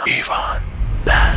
ایوان بند.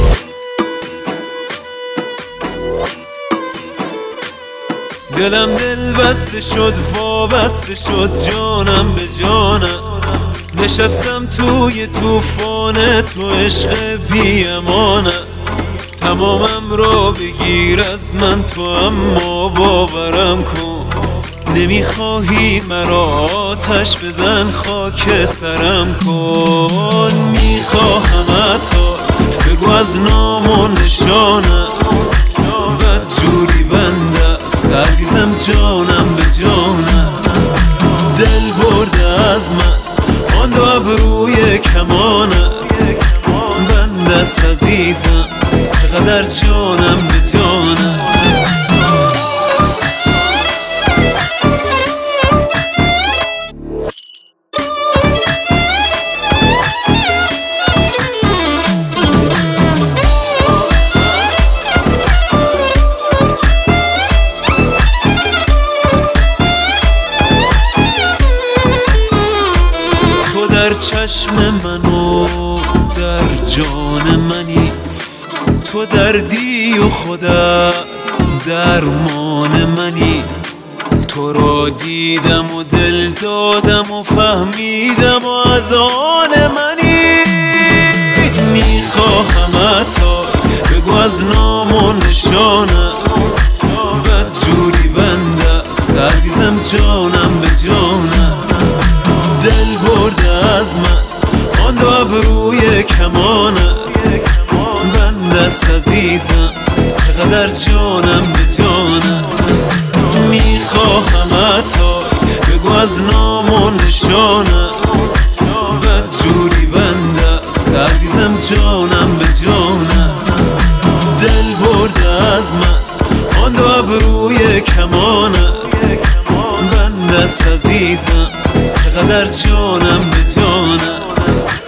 دلم دل بسته شد وابسته شد جانم به جانت، نشستم توی توفان تو عشق بی امانت. تمامم را بگیر از من تو اما باورم کن، نمیخواهی مرا آتش بزن خاک سرم کن. میخواهمت بگو از نام و نشانت، بد جوری بنده است عزیزم جانم به جانت. دل برده از من آن دو ابروی کمانت، بنده است عزیزم چقدر جانم به جانت. در چشم من و در جان منی، تو دردی و خودت درمان منی. تو را دیدم و دل دادم و فهمیدم و از آن منی. میخواهمت بگو از نام و نشانت، بد جوری بنده است عزیزم جانم به جانت. دل برده از من آن دو ابروی کمانت، بنده است عزیزم چقدر جانم به جانت. میخواهمت بگو از نام و نشانت، بد جوری بنده است عزیزم جانم به جانت. دل برده از من آن دو ابروی کمانت، بنده است عزیزم چقدر جانم به جانت.